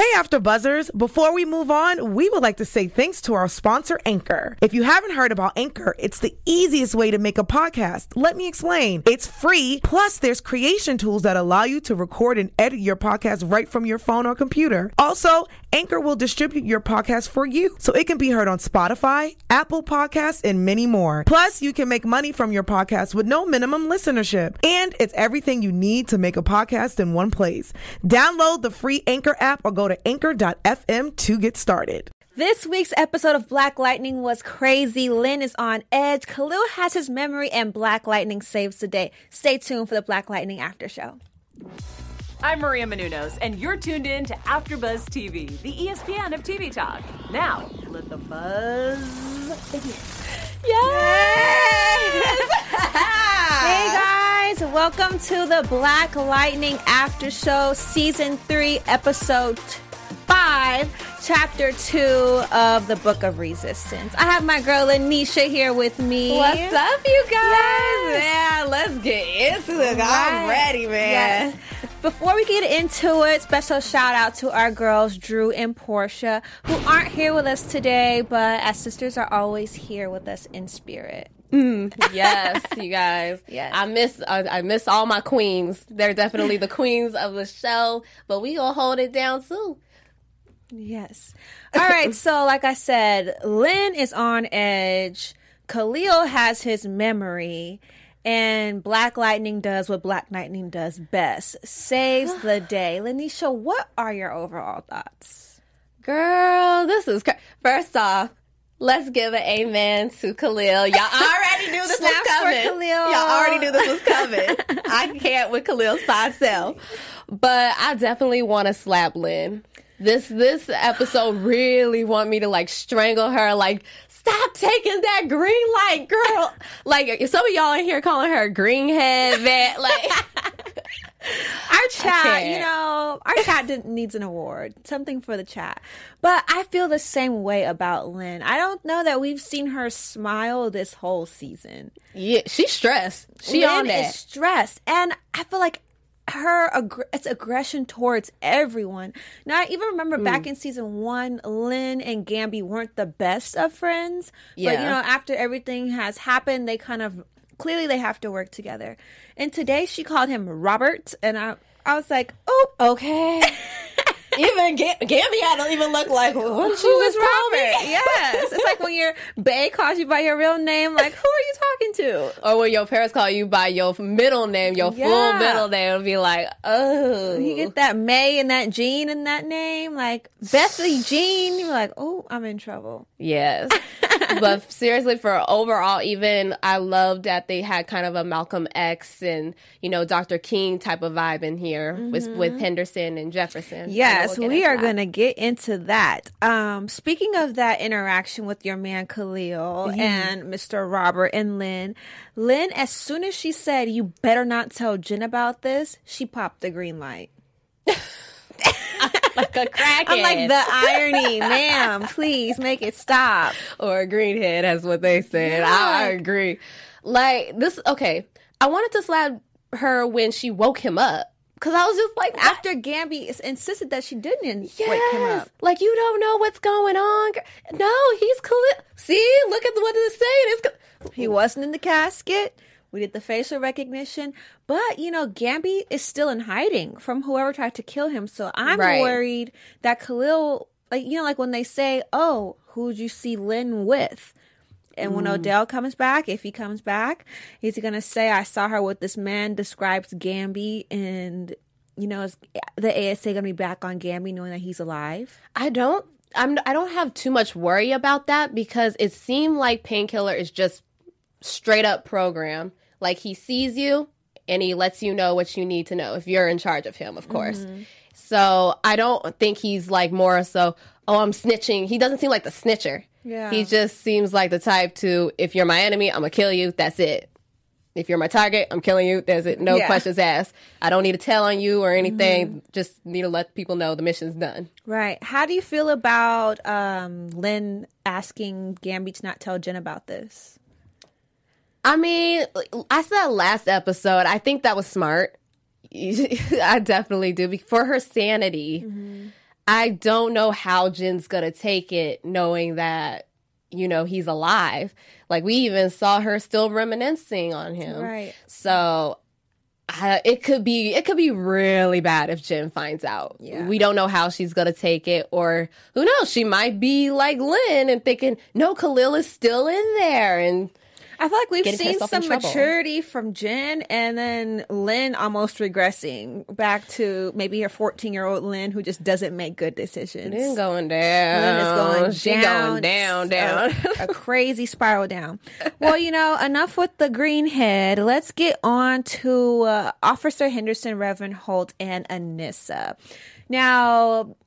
Hey, After Buzzers. Before we move on, we would like to say thanks to our sponsor, Anchor. If you haven't heard about Anchor, it's the easiest way to make a podcast. Let me explain. It's free, plus there's creation tools that allow you to record and edit your podcast right from your phone or computer. Also, Anchor will distribute your podcast for you, so it can be heard on Spotify, Apple Podcasts, and many more. Plus, you can make money from your podcast with no minimum listenership. And it's everything you need to make a podcast in one place. Download the free Anchor app or go to anchor.fm to get started. This week's episode of Black Lightning was crazy. Lynn is on edge. Khalil has his memory, and Black Lightning saves the day. Stay tuned for the Black Lightning After Show. I'm Maria Menounos, and you're tuned in to AfterBuzz TV, the ESPN of TV talk. Now, let the buzz begin. Yes! Hey guys, welcome to the Black Lightning After Show, Season 3, Episode 5, Chapter 2 of the Book of Resistance. I have my girl Anisha here with me. What's up, you guys? Yes. Man, let's get into it. I'm ready, man. Yes. Before we get into it, special shout out to our girls, Drew and Portia, who aren't here with us today, but as sisters are always here with us in spirit. Yes, you guys. Yes. I miss all my queens. They're definitely the queens of the show, but we gonna hold it down too. Yes. All right. So, like I said, Lynn is on edge. Khalil has his memory. And Black Lightning does what Black Lightning does best. Saves the day. Lanisha, what are your overall thoughts? Girl, this is first off, let's give an amen to Khalil. Y'all already knew this was Snaps coming. for Khalil. Y'all already knew this was coming. I can't with Khalil's fine self. But I definitely want to slap Lynn. This episode really want me to like strangle her, like, stop taking that green light, girl. Like, some of y'all in here calling her greenhead, man. Like, our chat, our chat needs an award. Something for the chat. But I feel the same way about Lynn. I don't know that we've seen her smile this whole season. Yeah, she's stressed. She Lynn on that. is stressed. And I feel like it's aggression towards everyone. Now, I even remember back in season 1, Lynn and Gambi weren't the best of friends. Yeah. But, after everything has happened, they kind of, clearly they have to work together. And today she called him Robert, and I was like, oh, Okay. Even Gambi had to even look like, what did she who just is call me? Robert? Yes. It's like when your bae calls you by your real name, like, who are you talking to? Or when your parents call you by your middle name, your full middle name, it'll be like, oh. You get that May and that Jean in that name, like Bethany Jean, you're like, oh, I'm in trouble. Yes. But seriously, for overall, even, I love that they had kind of a Malcolm X and, Dr. King type of vibe in here with Henderson and Jefferson. Yes, we are going to get into that. Speaking of that interaction with your man Khalil and Mr. Robert and Lynn, as soon as she said, you better not tell Jen about this, she popped the green light. Like a crackhead. I'm like, the irony, ma'am, please make it stop. Or a greenhead, as what they said. Yeah. I agree. Like, this, okay. I wanted to slap her when she woke him up. Because I was just like, what? After Gambi insisted that she didn't wake him up. Like, you don't know what's going on. No, he's Khalil. See, look at what it's saying. He wasn't in the casket. We did the facial recognition. But, Gambi is still in hiding from whoever tried to kill him. So I'm worried that Khalil, like when they say, oh, who'd you see Lynn with? And when Odell comes back, if he comes back, he's going to say, I saw her with this man, describes Gambi, and, is the ASA going to be back on Gambi knowing that he's alive? I don't have too much worry about that because it seemed like Painkiller is just straight up program. Like, he sees you and he lets you know what you need to know if you're in charge of him, of course. So I don't think he's like more so, oh, I'm snitching. He doesn't seem like the snitcher. Yeah. He just seems like the type to, if you're my enemy, I'm going to kill you. That's it. If you're my target, I'm killing you. There's it. No questions asked. I don't need to tell on you or anything. Just need to let people know the mission's done. Right. How do you feel about Lynn asking Gambi to not tell Jen about this? I mean, I said last episode, I think that was smart. I definitely do. For her sanity. I don't know how Jin's gonna take it knowing that, he's alive. Like, we even saw her still reminiscing on him. Right. So it could be really bad if Jin finds out. Yeah. We don't know how she's gonna take it, or who knows, she might be like Lynn and thinking, no, Khalil is still in there, and I feel like we've seen some maturity from Jin, and then Lynn almost regressing back to maybe her 14-year-old Lynn, who just doesn't make good decisions. Lynn going down. Lynn is going She down. going down. A crazy spiral down. Well, enough with the green head. Let's get on to Officer Henderson, Reverend Holt, and Anissa. Now,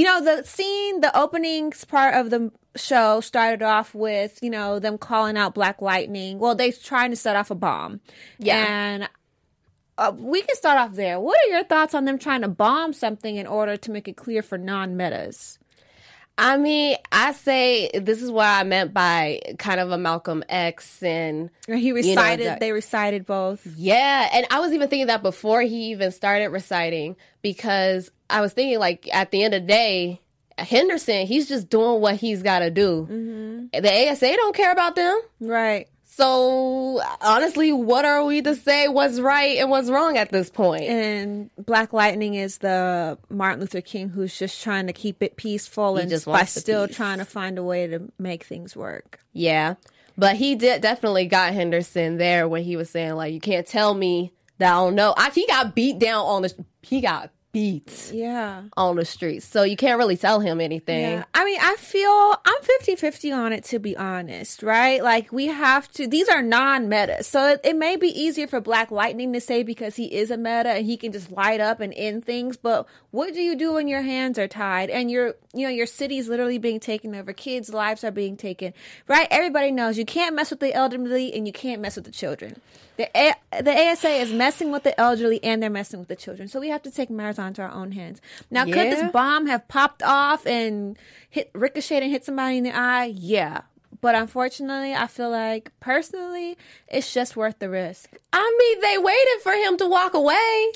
the opening part of the show started off with, them calling out Black Lightning. Well, they're trying to set off a bomb. Yeah. And we can start off there. What are your thoughts on them trying to bomb something in order to make it clear for non-metas? I mean, I say this is what I meant by kind of a Malcolm X, and he recited. They recited both. Yeah, and I was even thinking that before he even started reciting, because I was thinking, like, at the end of the day, Henderson, he's just doing what he's got to do. Mm-hmm. The ASA don't care about them, right? So, honestly, what are we to say what's right and what's wrong at this point? And Black Lightning is the Martin Luther King who's just trying to keep it peaceful and just by still trying to find a way to make things work. Yeah. But he definitely got Henderson there when he was saying, like, you can't tell me that I don't know. He got beat down he got beat on the streets. So you can't really tell him anything. Yeah. I mean, I feel I'm 50-50 on it, to be honest, right? Like, we have to, these are non-metas. So it may be easier for Black Lightning to say because he is a meta and he can just light up and end things. But what do you do when your hands are tied and your city's literally being taken over? Kids' lives are being taken, right? Everybody knows you can't mess with the elderly and you can't mess with the children. The ASA is messing with the elderly and they're messing with the children. So we have to take matters onto our own hands. Now, could this bomb have popped off and ricocheted and hit somebody in the eye? Yeah. But unfortunately, I feel like, personally, it's just worth the risk. I mean, they waited for him to walk away.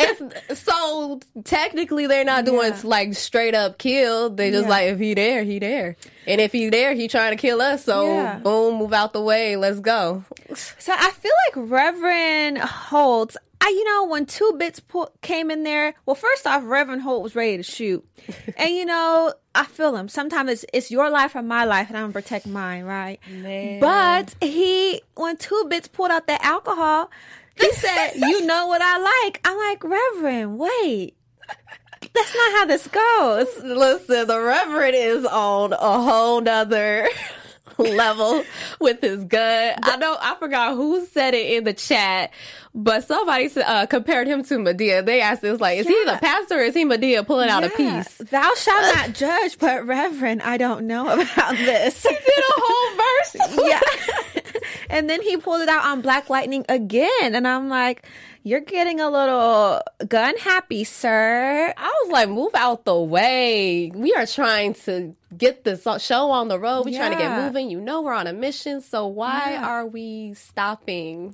So technically, they're not doing like straight up kill. They just like, if he there, he there. And if he's there, he trying to kill us. So boom, move out the way. Let's go. So I feel like Reverend Holt, when 2-Bits came in there, well, first off, Reverend Holt was ready to shoot. And, I feel him. Sometimes it's your life or my life, and I'm going to protect mine, right? Man. But when 2-Bits pulled out that alcohol, he said, you know what I like. I'm like, Reverend, wait. That's not how this goes. Listen, the Reverend is on a whole nother level with his gun. I forgot who said it in the chat, but somebody compared him to Medea. They asked us, like, is he the pastor or is he Medea pulling out a piece? Thou shalt not judge, but Reverend, I don't know about this. He did a whole verse. Yeah. And then he pulled it out on Black Lightning again. And I'm like, you're getting a little gun happy, sir. I was like, move out the way. We are trying to get this show on the road. We're trying to get moving. We're on a mission. So why are we stopping?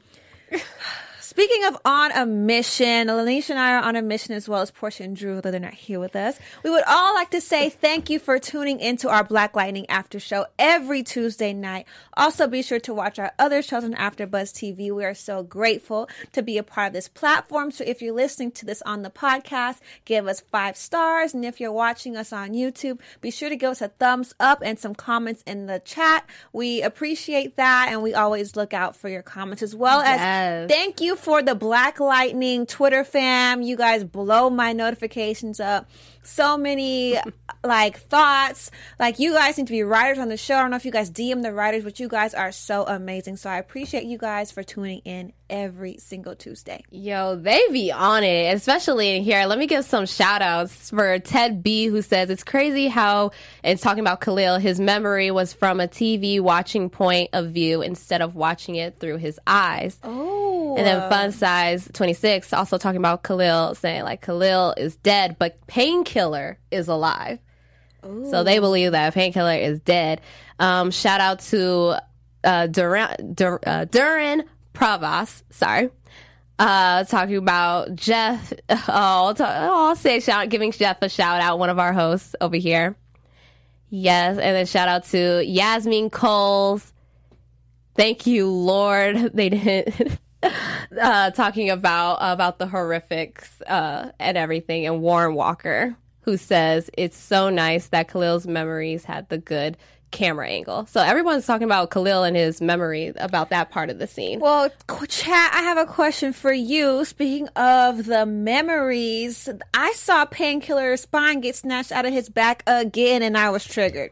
Speaking of on a mission, Lanisha and I are on a mission, as well as Portia and Drew, though they're not here with us. We would all like to say thank you for tuning into our Black Lightning After Show every Tuesday night. Also, be sure to watch our other shows on AfterBuzz TV. We are so grateful to be a part of this platform. So if you're listening to this on the podcast, give us 5 stars. And if you're watching us on YouTube, be sure to give us a thumbs up and some comments in the chat. We appreciate that, and we always look out for your comments, as well as thank you for the Black Lightning Twitter fam. You guys blow my notifications up. So many thoughts. Like, you guys need to be writers on the show. I don't know if you guys DM the writers, but you guys are so amazing. So I appreciate you guys for tuning in every single Tuesday. Yo, they be on it, especially in here. Let me give some shout outs for Ted B, who says it's crazy how, and talking about Khalil, his memory was from a TV watching point of view instead of watching it through his eyes. Oh. And then Fun Size 26 also talking about Khalil, saying like Khalil is dead, but Painkiller is alive. Ooh. So they believe that Painkiller is dead. Shout out to Duran Pravas. Sorry. Talking about Jeff. I'll say giving Jeff a shout out, one of our hosts over here. Yes, and then shout out to Yasmin Coles. Thank you, Lord. They didn't. Talking about the horrifics and everything, and Warren Walker, who says it's so nice that Khalil's memories had the good camera angle. So everyone's talking about Khalil and his memory about that part of the scene. Well, chat, I have a question for you. Speaking of the memories, I saw Painkiller's spine get snatched out of his back again, and I was triggered.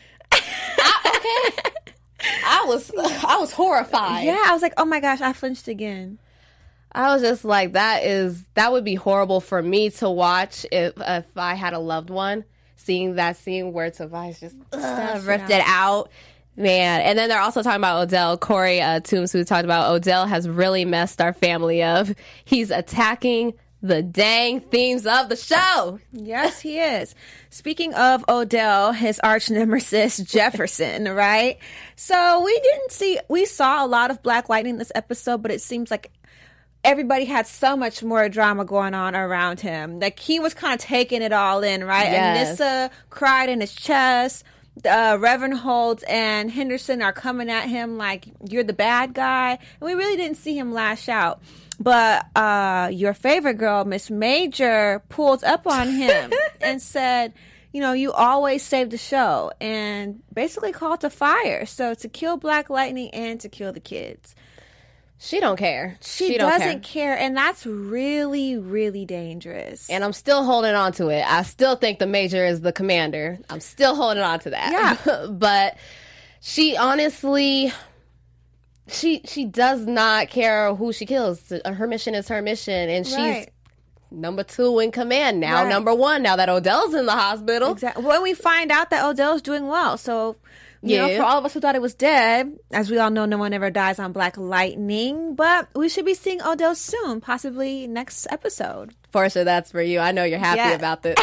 I was horrified. Yeah, I was like, oh my gosh, I flinched again. I was just like, that would be horrible for me to watch if I had a loved one. Seeing that scene where Tobias just ripped it out. Man. And then they're also talking about Odell. Corey Toombs, who talked about Odell has really messed our family up. He's attacking the dang themes of the show. Yes, he is. Speaking of Odell, his arch nemesis, Jefferson, right? So we saw a lot of Black Lightning this episode, but it seems like everybody had so much more drama going on around him. Like, he was kind of taking it all in, right? Yes. Anissa cried in his chest. Reverend Holtz and Henderson are coming at him like, you're the bad guy. And we really didn't see him lash out. But your favorite girl, Miss Major, pulled up on him and said, you know, you always save the show. And basically called to fire. So to kill Black Lightning and to kill the kids. She don't care. She doesn't care, and that's really, really dangerous. And I'm still holding on to it. I still think the Major is the commander. I'm still holding on to that. Yeah. But she honestly, she does not care who she kills. Her mission is her mission, and she's number 2 in command now. Right. Number 1 now that Odell's in the hospital. Exactly. When we find out that Odell's doing well, so. You know, for all of us who thought it was dead, as we all know, no one ever dies on Black Lightning, but we should be seeing Odell soon, possibly next episode. Portia, that's for you. I know you're happy about this.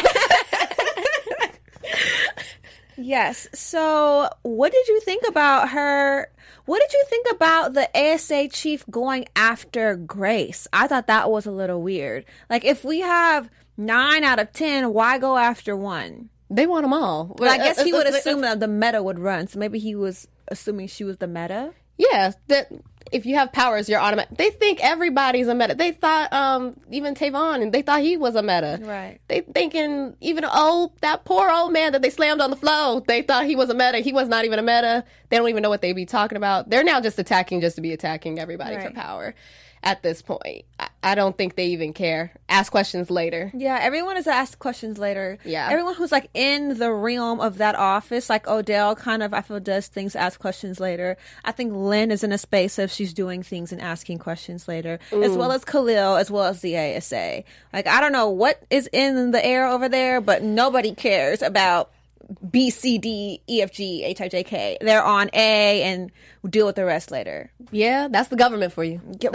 Yes. So what did you think about her? What did you think about the ASA chief going after Grace? I thought that was a little weird. Like, if we have 9 out of 10, why go after 1? They want them all. Well, I guess he would assume that the meta would run. So maybe he was assuming she was the meta. Yeah, that if you have powers, you're automatic. They think everybody's a meta. They thought even Tavon, and they thought he was a meta. Right. They thinking even that poor old man that they slammed on the floor. They thought he was a meta. He was not even a meta. They don't even know what they be talking about. They're now just attacking just to be attacking everybody for power. At this point, I don't think they even care. Ask questions later. Yeah, everyone is asked questions later. Yeah. Everyone who's like in the realm of that office, like Odell kind of, I feel, does things, ask questions later. I think Lynn is in a space of she's doing things and asking questions later, as well as Khalil, as well as the ASA. Like, I don't know what is in the air over there, but nobody cares about B, C, D, E, F, G, H, I, J, K. They're on A, and we'll deal with the rest later. Yeah, that's the government for you. It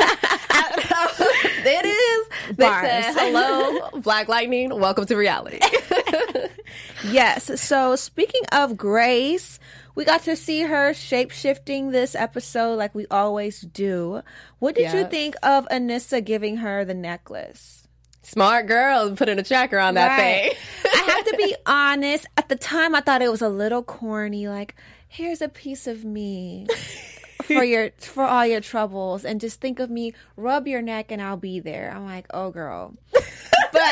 is. They said, hello, Black Lightning, welcome to reality. Yes. So speaking of Grace, we got to see her shape-shifting this episode like we always do. What did you think of Anissa giving her the necklace? Smart girl, putting a tracker on that thing. I have to be honest. At the time, I thought it was a little corny. Like, here's a piece of me for all your troubles, and just think of me. Rub your neck, and I'll be there. I'm like, oh, girl. But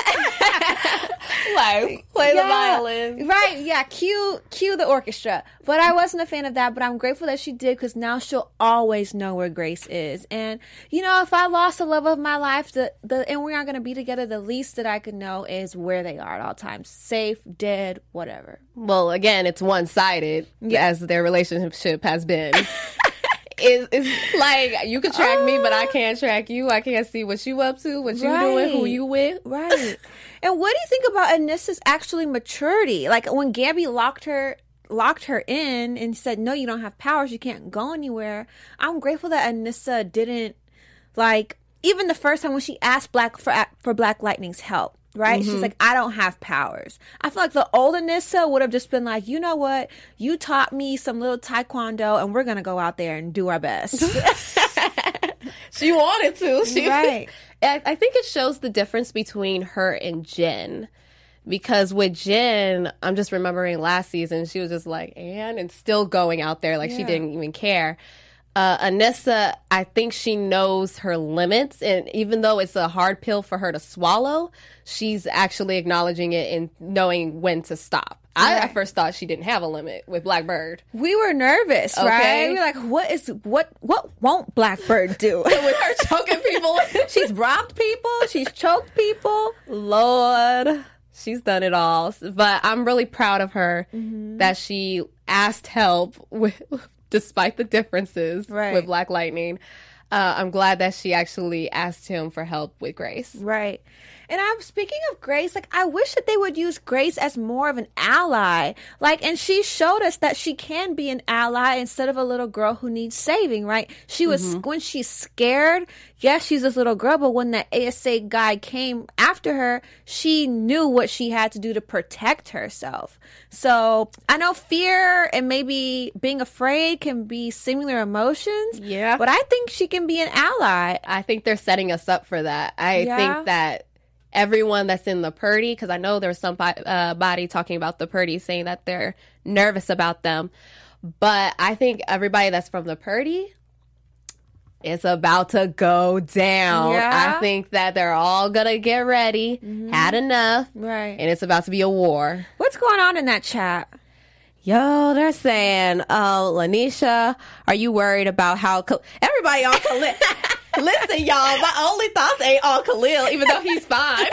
like, play the violin. Right, yeah, cue the orchestra. But I wasn't a fan of that, but I'm grateful that she did, because now she'll always know where Grace is. And, you know, if I lost the love of my life, and we aren't going to be together, the least that I could know is where they are at all times. Safe, dead, whatever. Well, again, it's one-sided, as their relationship has been. It's like, you can track me, but I can't track you. I can't see what you up to, what you doing, who you with. Right. And what do you think about Anissa's actually maturity? Like, when Gabby locked her in and said, no, you don't have powers, you can't go anywhere. I'm grateful that Anissa didn't, like, even the first time when she asked for Black Lightning's help. Right? Mm-hmm. She's like, I don't have powers. I feel like the old Anissa would have just been like, you know what? You taught me some little taekwondo, and we're going to go out there and do our best. She wanted to. Right. I think it shows the difference between her and Jen. Because with Jen, I'm just remembering last season, she was just like, and still going out there like she didn't even care. Anissa, I think she knows her limits. And even though it's a hard pill for her to swallow, she's actually acknowledging it and knowing when to stop. I at first thought she didn't have a limit with Blackbird. We were nervous, right? We were like, what won't Blackbird do? With her choking people. She's robbed people. She's choked people. Lord. She's done it all. But I'm really proud of her that she asked help despite the differences with Black Lightning. I'm glad that she actually asked him for help with Grace. Right. And I'm speaking of Grace, like, I wish that they would use Grace as more of an ally. Like, and she showed us that she can be an ally instead of a little girl who needs saving, right? She was, when she's scared, yes, she's this little girl, but when that ASA guy came after her, she knew what she had to do to protect herself. So I know fear and maybe being afraid can be similar emotions. Yeah. But I think she can be an ally. I think they're setting us up for that. I think that everyone that's in the Purdy, because I know there's somebody talking about the Purdy saying that they're nervous about them. But I think everybody that's from the Purdy is about to go down. Yeah. I think that they're all going to get ready, had enough, Right. and it's about to be a war. What's going on in that chat? Yo, they're saying, Lanisha, are you worried about how... Everybody on Khalil... Listen, y'all, my only thoughts ain't on Khalil, even though he's fine.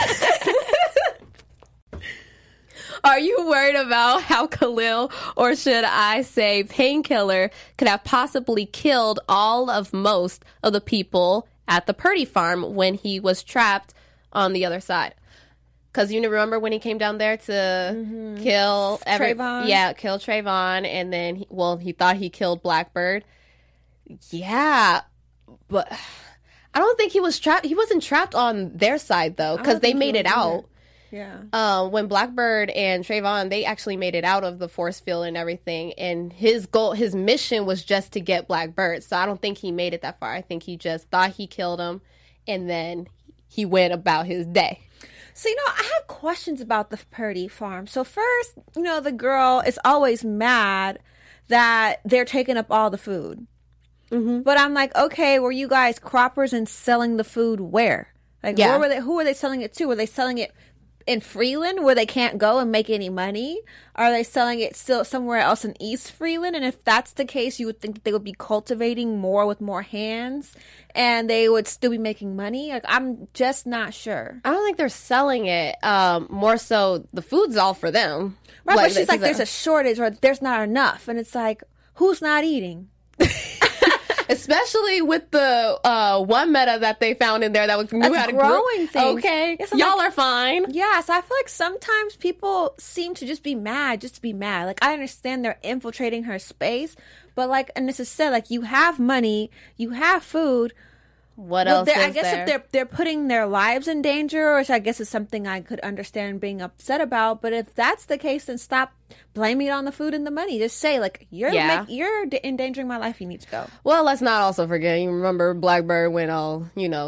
Are you worried about how Khalil, or should I say Painkiller, could have possibly killed most of the people at the Purdy farm when he was trapped on the other side? Because you remember when he came down there to kill Trayvon? Yeah, kill Trayvon, and then, he thought he killed Blackbird. Yeah, but... I don't think he was trapped. He wasn't trapped on their side, though, because they made it out. Yeah. When Blackbird and Trayvon, they actually made it out of the force field and everything. And his mission was just to get Blackbird. So I don't think he made it that far. I think he just thought he killed him, and then he went about his day. So, I have questions about the Purdy farm. So first, the girl is always mad that they're taking up all the food. But I'm like, okay, were you guys croppers and selling the food where? Like, who were they selling it to? Were they selling it in Freeland where they can't go and make any money? Are they selling it still somewhere else in East Freeland? And if that's the case, you would think that they would be cultivating more with more hands and they would still be making money. Like, I'm just not sure. I don't think they're selling it. More so, the food's all for them. Right, but she's like, there's a shortage or there's not enough. And it's like, who's not eating? Especially with the one meta that they found in there that knew how to growing things. Okay, yes, y'all are fine. Yeah, so I feel like sometimes people seem to just be mad, just to be mad. Like, I understand they're infiltrating her space, but like Anissa said, like, you have money, you have food. What else is I guess there? if they're putting their lives in danger, which I guess is something I could understand being upset about. But if that's the case, then stop blaming it on the food and the money. Just say, like, you're endangering my life. You need to go. Well, let's not also forget. You remember Blackbird went all,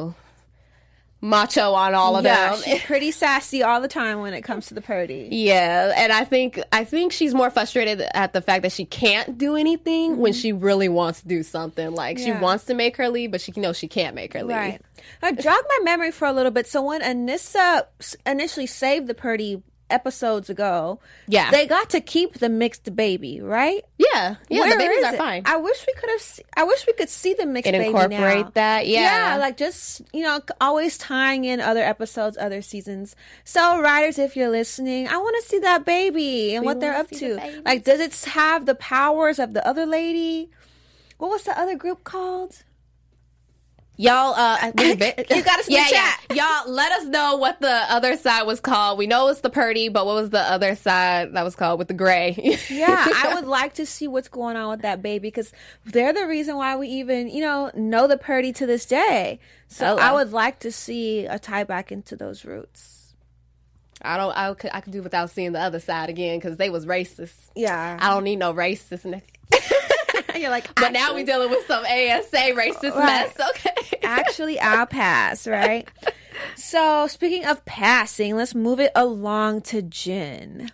macho on all of them. She's pretty sassy all the time when it comes to the Purdy. Yeah, and I think she's more frustrated at the fact that she can't do anything when she really wants to do something. Like, she wants to make her leave, but she knows she can't make her leave. Right. I jogged my memory for a little bit. So when Anissa initially saved the Purdy episodes ago, they got to keep the mixed baby, right? Yeah, the babies are fine. I wish we could see the mixed baby now. Incorporate that, yeah, like just always tying in other episodes, other seasons. So writers, if you're listening, I want to see that baby and what they're up to. Like, does it have the powers of the other lady? What was the other group called? Y'all, you got us in the chat. Y'all, let us know what the other side was called. We know it's the Purdy, but what was the other side that was called with the gray? Yeah, I would like to see what's going on with that baby, because they're the reason why we even, know the Purdy to this day. So I would like to see a tie back into those roots. I could do without seeing the other side again, because they was racist. Yeah. I don't need no racist. You're like, but now we're dealing with some ASA racist mess. Okay. Actually, I'll pass, right? So, speaking of passing, let's move it along to Jin.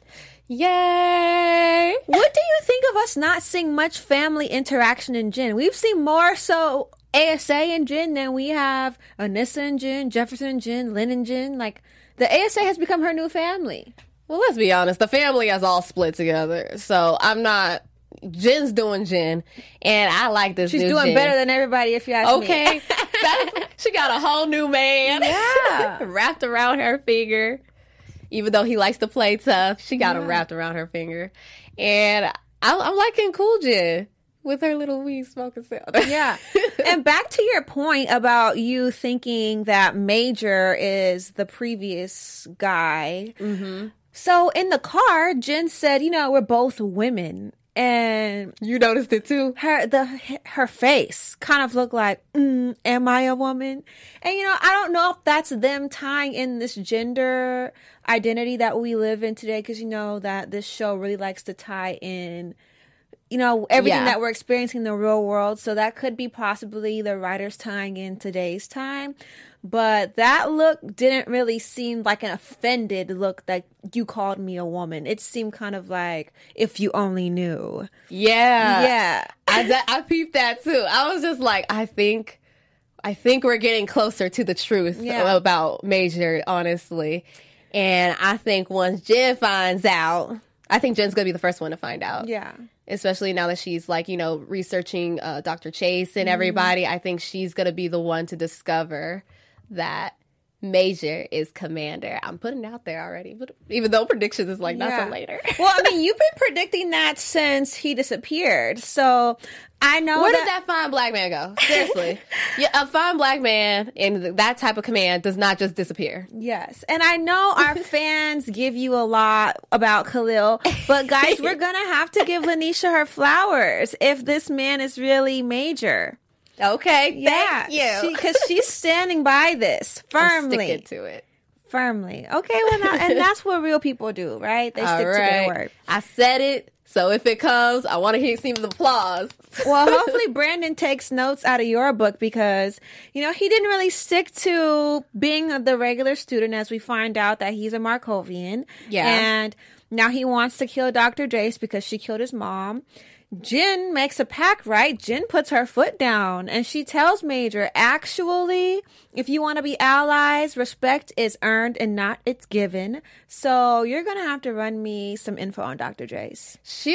Yay! What do you think of us not seeing much family interaction in Jin? We've seen more so ASA and Jin than we have Anissa and Jin, Jefferson and Jin, Lynn and Jin. Like, the ASA has become her new family. Well, let's be honest. The family is all split together. So I'm not... Jin's doing Jin, and I like this. She's doing Jin. better than everybody, if you ask me. Okay. She got a whole new man. Yeah. Wrapped around her finger. Even though he likes to play tough, she got him wrapped around her finger. And I'm liking Cool Jin with her little weed smoking sound. Yeah. And back to your point about you thinking that Major is the previous guy. Mm-hmm. So in the car, Jin said, we're both women. And you noticed it too? Her face kind of looked like, am I a woman? And, I don't know if that's them tying in this gender identity that we live in today. Because, that this show really likes to tie in everything that we're experiencing in the real world. So that could be possibly the writers tying in today's time. But that look didn't really seem like an offended look that you called me a woman. It seemed kind of like, if you only knew. Yeah. Yeah. I peeped that too. I was just like, I think we're getting closer to the truth about Major, honestly. And I think once Jin finds out, I think Jin's going to be the first one to find out. Yeah. Especially now that she's researching Dr. Chase and everybody. I think she's going to be the one to discover that Major is Commander. I'm putting it out there already, but even though predictions is not till later. Well, you've been predicting that since he disappeared. So I know where did that fine black man go? Seriously. A fine black man in that type of command does not just disappear. Yes. And I know our fans give you a lot about Khalil, but guys, we're going to have to give Lanisha her flowers if this man is really Major. Okay, thank you. Because she's standing by this firmly. I'm sticking to it. Firmly. Okay, and that's what real people do, right? They stick to their word. I said it, so if it comes, I want to hear some applause. Well, hopefully Brandon takes notes out of your book because, he didn't really stick to being the regular student as we find out that he's a Markovian. Yeah. And now he wants to kill Dr. Jace because she killed his mom. Jin makes a pact, right? Jin puts her foot down and she tells Major, actually, if you want to be allies, respect is earned and not it's given. So you're going to have to run me some info on Dr. Jace.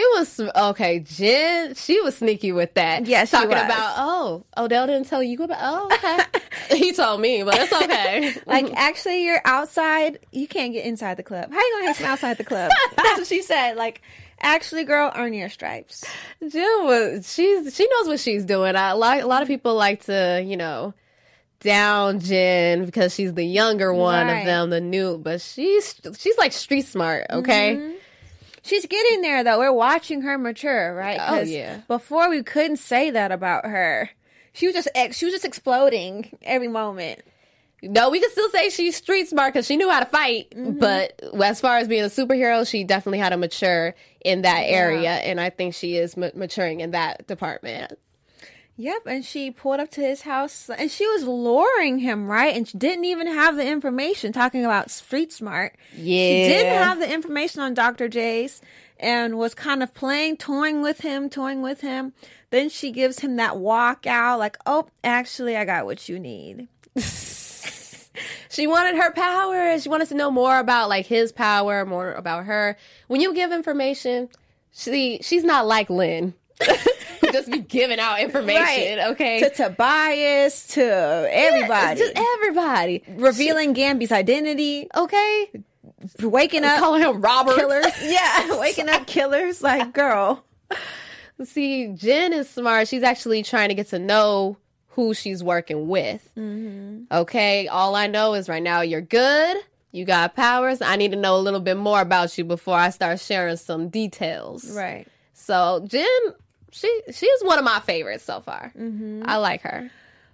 Jin, she was sneaky with that. Yeah, she talking was. About, Odell didn't tell you about, okay. He told me, but it's okay. Actually, you're outside. You can't get inside the club. How you going to hate from outside the club? That's what she said. Actually, girl, earn your stripes. Jill she knows what she's doing. A lot of people like to, down Jin because she's the younger one of them, the new, but she's like street smart, okay? Mm-hmm. She's getting there though. We're watching her mature, right? Oh yeah. Before we couldn't say that about her. She was just exploding every moment. No, we can still say she's street smart because she knew how to fight. Mm-hmm. But as far as being a superhero, she definitely had to mature in that area. And I think she is maturing in that department. Yep. And she pulled up to his house and she was luring him, right? And she didn't even have the information, talking about street smart. Yeah. She didn't have the information on Dr. Jace and was kind of toying with him. Then she gives him that walk out like, oh, actually, I got what you need. She wanted her power. She wanted to know more about his power, more about her. When you give information, she's not like Lynn. Who just be giving out information, right. Okay? To Tobias, to everybody. Just everybody. Revealing Gambi's identity. Okay? Waking up. Calling him Robert. Killers. Yeah, waking up killers. Girl. See, Jin is smart. She's actually trying to get to know who she's working with. Mm-hmm. Okay, all I know is right now you're good, you got powers. I need to know a little bit more about you before I start sharing some details. Right. So Jin, she's one of my favorites so far. Mm-hmm. I like her.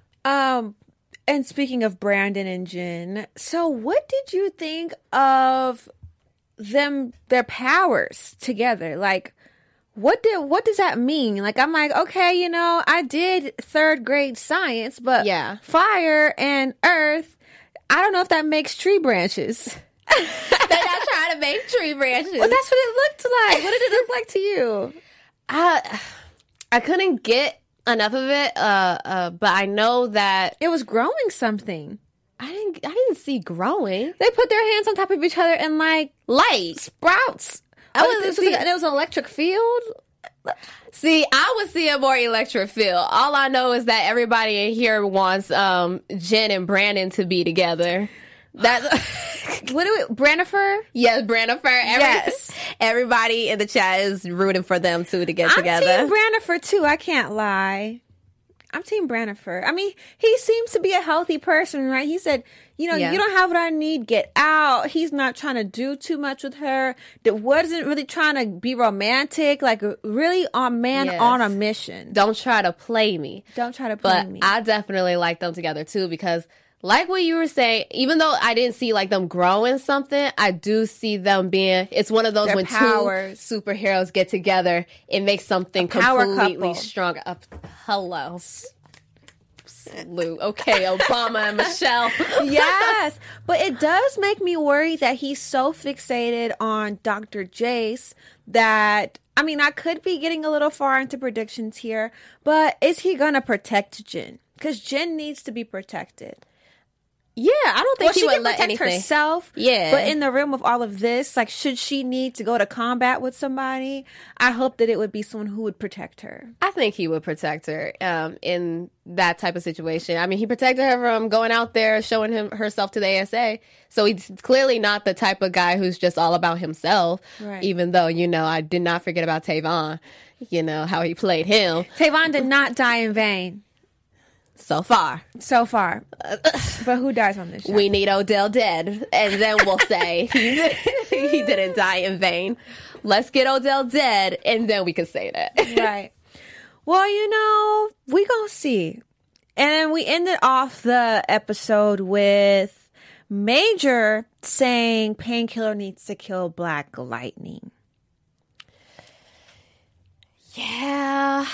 And speaking of Brandon and Jin, so what did you think of their powers together? what does that mean? Like, I'm like, okay, you know, I did 3rd grade science, but fire and earth, I don't know if that makes tree branches. They're not trying to make tree branches. Well, that's what it looked like. What did it look like to you? I couldn't get enough of it, but I know that it was growing something. I didn't see growing. They put their hands on top of each other and like light sprouts. And it was an electric field. See, I was seeing more electric field. All I know is that everybody in here wants Jen and Brandon to be together. That's Brannifer? Yes, Brannifer. Yes. Everybody in the chat is rooting for them two to get together. I'm Team Brannifer too. I can't lie. I'm Team Brannifer. I mean, he seems to be a healthy person, right? He said, you know, you don't have what I need, get out. He's not trying to do too much with her. That wasn't really trying to be romantic, like really on a mission. Don't try to play me. Don't try to play me. But I definitely like them together too, because like what you were saying, even though I didn't see like them growing something, I do see them being, it's one of those their when powers. 2 superheroes get together, it makes something completely stronger. Hello. Salute. Okay, Obama and Michelle. Yes, but it does make me worry that he's so fixated on Dr. Jace that, I mean, I could be getting a little far into predictions here, but is he going to protect Jen? Because Jen needs to be protected. Yeah, I don't think she would can let protect anything. herself. Yeah, but in the realm of all of this, like, should she need to go to combat with somebody, I hope that it would be someone who would protect her. I think he would protect her in that type of situation. I mean, he protected her from going out there showing herself to the ASA. So he's clearly not the type of guy who's just all about himself. Right. Even though, you know, I did not forget about Tavon. You know how he played him. Tavon did not die in vain. So far. But who dies on this show? We need Odell dead. And then we'll say he didn't die in vain. Let's get Odell dead, and then we can say that. Right. Well, you know, we gonna see. And then we ended off the episode with Major saying Painkiller needs to kill Black Lightning. Yeah.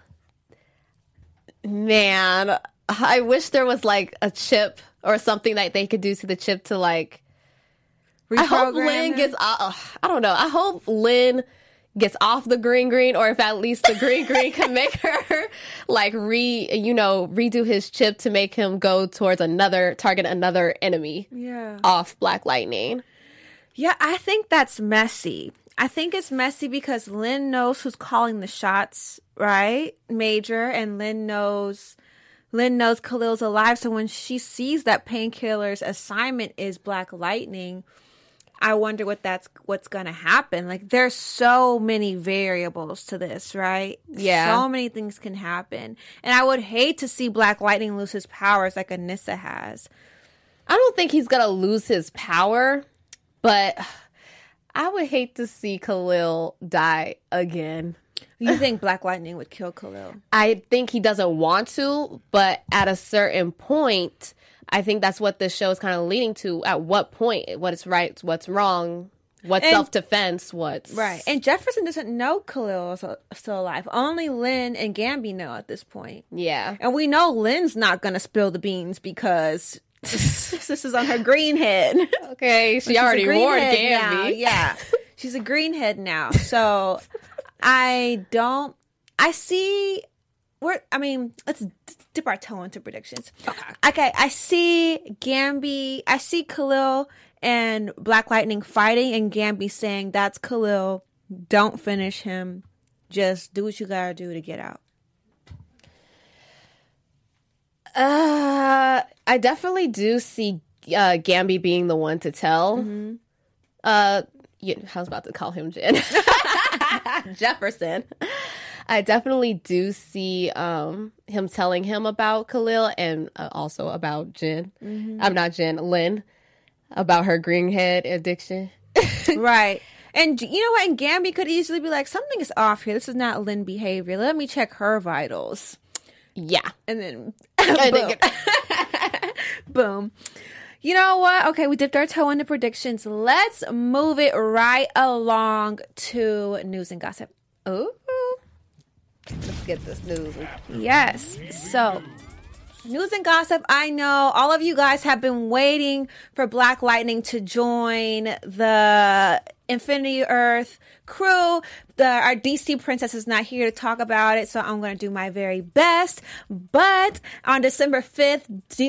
Man, I wish there was like a chip or something that they could do to the chip to like. I hope Lynn gets. I don't know. I hope Lynn gets off the green, or if at least the green can make her like redo his chip to make him go towards target another enemy. Yeah. Off Black Lightning. Yeah, I think that's messy. I think it's messy because Lynn knows who's calling the shots, right? Major, and Lynn knows Khalil's alive. So when she sees that Painkiller's assignment is Black Lightning, I wonder what's going to happen. Like, there's so many variables to this, right? Yeah. So many things can happen. And I would hate to see Black Lightning lose his powers like Anissa has. I don't think he's going to lose his power, but I would hate to see Khalil die again. You think Black Lightning would kill Khalil? I think he doesn't want to, but at a certain point, I think that's what this show is kind of leading to. At what point, what's right, what's wrong, what's self-defense, what's... Right. And Jefferson doesn't know Khalil is still alive. Only Lynn and Gambi know at this point. Yeah. And we know Lynn's not going to spill the beans because this is on her green head. Okay, she already warned Gambi. Yeah. She's a greenhead now. So let's dip our toe into predictions. Okay, I see Khalil and Black Lightning fighting, and Gambi saying, that's Khalil, don't finish him, just do what you gotta do to get out. I definitely do see Gambi being the one to tell. Mm-hmm. I was about to call him Jen. Jefferson. I definitely do see him telling him about Khalil and also about Jen. Mm-hmm. I'm not Jen, Lynn, about her greenhead addiction. Right. And you know what? And Gambi could easily be like, something is off here. This is not Lynn behavior. Let me check her vitals. Yeah. And then boom. Boom. You know what? Okay, we dipped our toe into predictions. Let's move it right along to news and gossip. Ooh. Let's get this news. Yes. So, news and gossip. I know all of you guys have been waiting for Black Lightning to join the Infinity Earth crew. Our DC princess is not here to talk about it, so I'm going to do my very best. But on December 5th,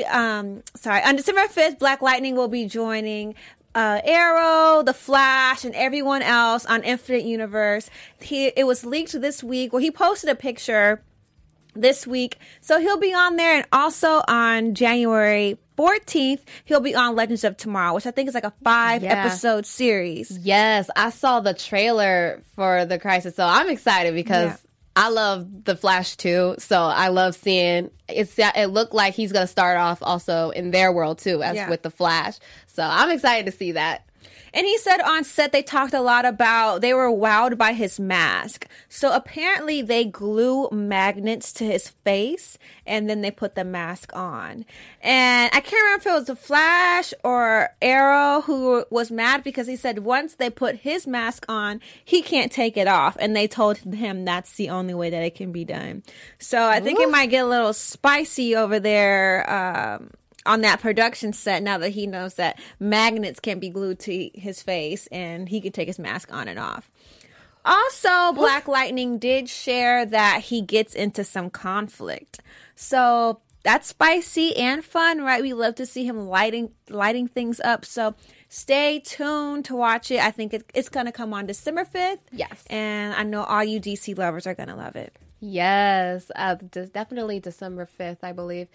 Black Lightning will be joining Arrow, The Flash, and everyone else on Infinite Universe. It was leaked this week. Well, he posted a picture this week, so he'll be on there. And also on January 14th, he'll be on Legends of Tomorrow, which I think is like a 5-episode series. Yes, I saw the trailer for the Crisis, so I'm excited because I love The Flash too. So I love seeing it looked like he's going to start off also in their world too, as with The Flash. So I'm excited to see that. And he said on set they talked a lot about, they were wowed by his mask. So apparently they glue magnets to his face and then they put the mask on. And I can't remember if it was the Flash or Arrow who was mad because he said once they put his mask on, he can't take it off. And they told him that's the only way that it can be done. So I think it might get a little spicy over there, on that production set, now that he knows that magnets can be glued to his face and he can take his mask on and off. Also, Black Lightning did share that he gets into some conflict. So that's spicy and fun, right? We love to see him lighting things up. So stay tuned to watch it. I think it's going to come on December 5th. Yes. And I know all you DC lovers are going to love it. Yes, definitely December 5th, I believe.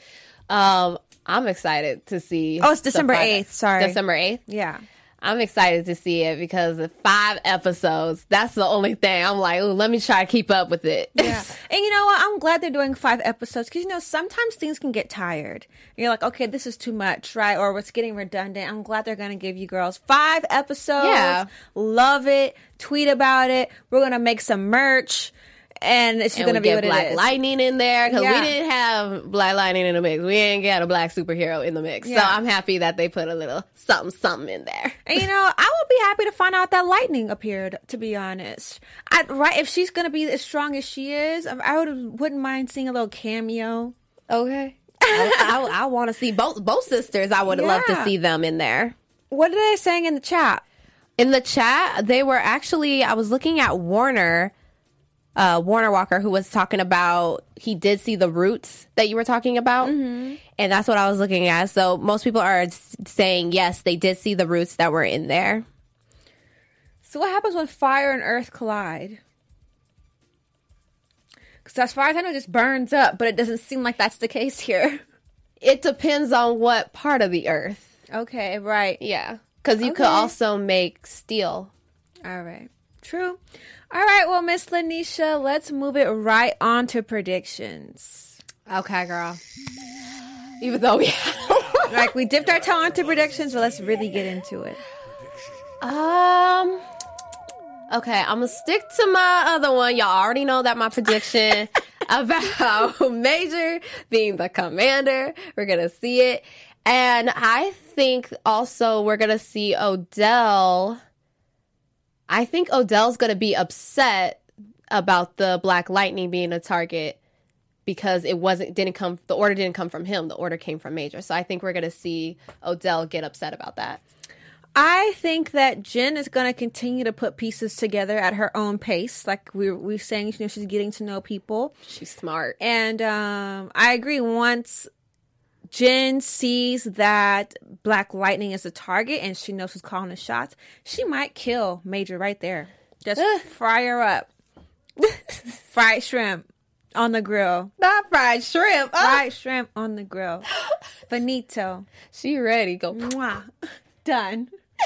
I'm excited to see. Oh, it's December 8th. Sorry. December 8th? Yeah. I'm excited to see it because of 5 episodes. That's the only thing. I'm like, ooh, let me try to keep up with it. Yeah. And you know what? I'm glad they're doing 5 episodes because, sometimes things can get tired. You're like, okay, this is too much, right? Or it's getting redundant. I'm glad they're going to give you girls 5 episodes. Yeah. Love it. Tweet about it. We're going to make some merch. And it's going to be what Black it is. Lightning in there because we didn't have Black Lightning in the mix. We didn't get a black superhero in the mix. Yeah. So I'm happy that they put a little something in there. And I would be happy to find out that Lightning appeared, to be honest. If she's going to be as strong as she is, I wouldn't mind seeing a little cameo. Okay. I want to see both sisters. I would love to see them in there. What are they saying in the chat? In the chat, they were actually, I was looking at Warner Walker, who was talking about he did see the roots that you were talking about. Mm-hmm. And that's what I was looking at. So most people are saying, yes, they did see the roots that were in there. So what happens when fire and earth collide? Because as far as I know, it just burns up, but it doesn't seem like that's the case here. It depends on what part of the earth. Okay, right. Yeah. Because you could also make steel. All right. True. All right, well, Miss Lanisha, let's move it right on okay, girl. Even though we we dipped our toe into predictions, but let's really get into it. Okay, I'm gonna stick to my other one. Y'all already know that my prediction about Major being the commander. We're gonna see it, and I think also we're gonna see Odell. I think Odell's going to be upset about the Black Lightning being a target because the order didn't come from him. The order came from Major. So I think we're going to see Odell get upset about that. I think that Jen is going to continue to put pieces together at her own pace. Like we're saying, she's getting to know people. She's smart. And I agree. Once Jen sees that Black Lightning is a target and she knows who's calling the shots, she might kill Major right there. Just fry her up. Fried shrimp on the grill. Not fried shrimp. Fried shrimp on the grill. Finito. She ready. Go. Mwah. Done.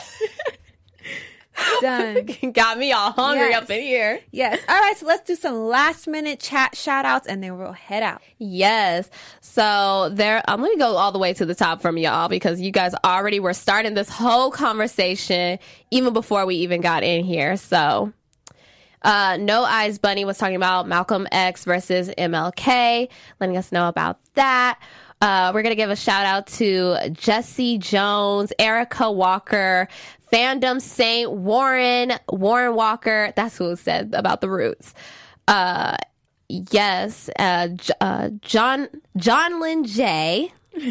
Done. Got me all hungry up in here. Yes. All right, so let's do some last minute chat shout outs and then we'll head out. Yes. So let me go all the way to the top from y'all because you guys already were starting this whole conversation even before we even got in here. So No Eyes Bunny was talking about Malcolm X versus MLK, letting us know about that. We're going to give a shout out to Jesse Jones, Erica Walker, fandom saint Warren Walker. That's who it said about the Roots. Yes, John Lynn J.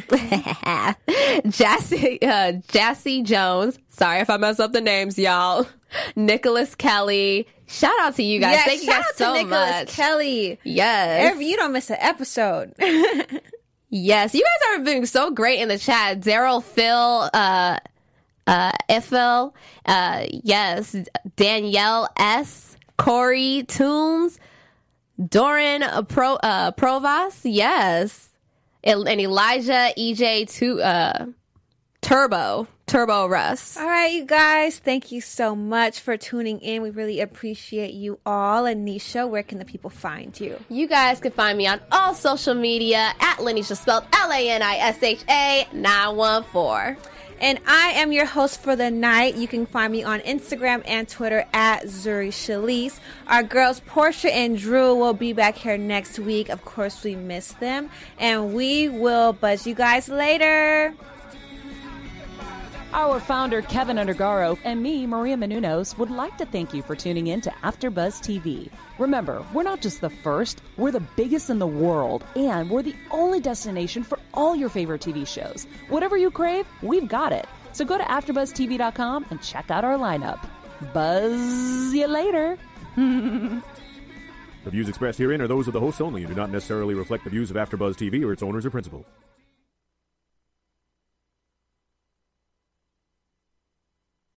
Jassy Jones. Sorry if I mess up the names, y'all. Nicholas Kelly. Shout out to you guys. Yeah, thank you guys so much. Nicholas Kelly. Yes. You don't miss an episode. Yes. You guys are doing so great in the chat. Daryl, Phil, Ifil, yes. Danielle S. Corey Toombs. Doran Provas. Yes. And Elijah EJ Turbo Russ. All right, you guys, thank you so much for tuning in. We really appreciate you all. And Nisha, where can the people find you? You guys can find me on all social media at Lanisha, spelled LANISHA 914. And I am your host for the night. You can find me on Instagram and Twitter at Zuri Shalise. Our girls Portia and Drew will be back here next week. Of course, we miss them. And we will buzz you guys later. Our founder, Kevin Undergaro, and me, Maria Menounos, would like to thank you for tuning in to AfterBuzz TV. Remember, we're not just the first, we're the biggest in the world, and we're the only destination for all your favorite TV shows. Whatever you crave, we've got it. So go to AfterBuzzTV.com and check out our lineup. Buzz you later. The views expressed herein are those of the hosts only and do not necessarily reflect the views of AfterBuzz TV or its owners or principals.